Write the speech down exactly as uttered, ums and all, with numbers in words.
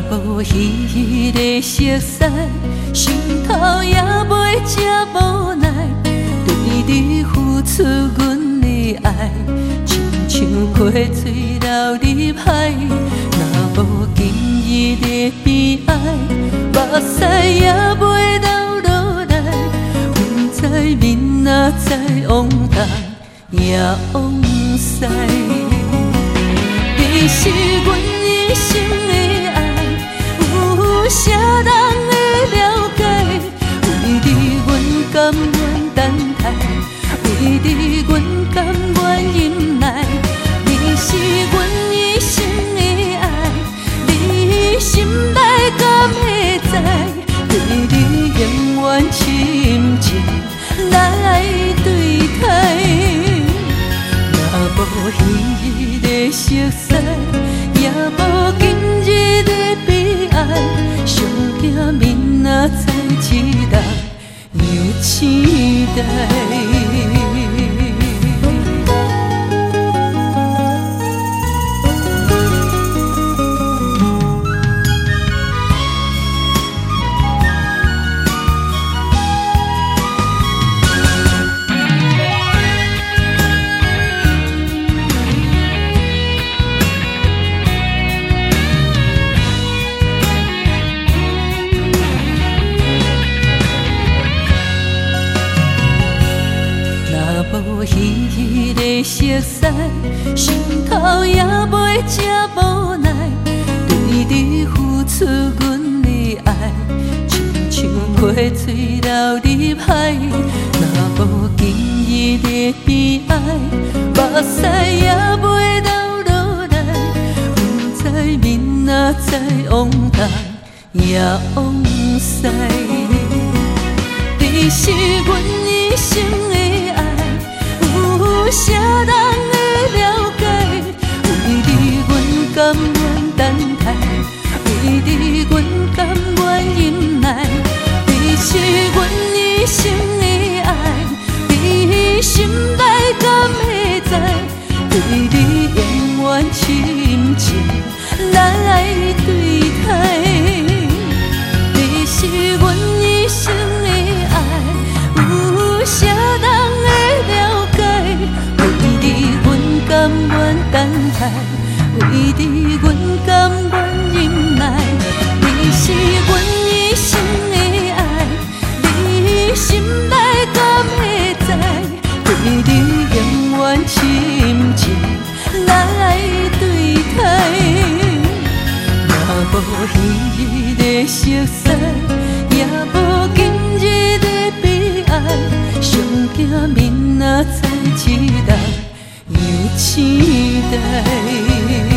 无彼个色彩，心头也袂这无奈。对你付出阮的爱，亲像溪水流入海。若无今日的悲哀，目屎也袂流落来。阮知明仔载往东也往西，你是阮一生的爱，有啥人会了解？为你阮甘愿等待，为你阮甘愿忍耐。你是阮一生的爱，你心内敢会知？对你永远深情来对待。若无彼个色彩，也无今日的悲哀，上惊明仔载一人又醒来。无彼个色彩，心头也袂这无奈。对你付出阮的爱，亲像溪水流入海。若无今日的悲哀，目屎也袂流落来。阮知明仔载往东也往西，你是阮一生的爱。有啥人会了解？为你阮甘愿等待，为你阮甘愿忍耐。你是阮一生的爱，你心内敢会知？对你永远深情来对待。你是阮一生的爱，有啥人会了解？为你阮甘愿等待，为你阮甘愿忍耐。你是阮一生的爱，你心内敢会知？对你永远深情来对待。若无彼个色彩，也无今日的悲哀，上惊明仔载一人又醒来。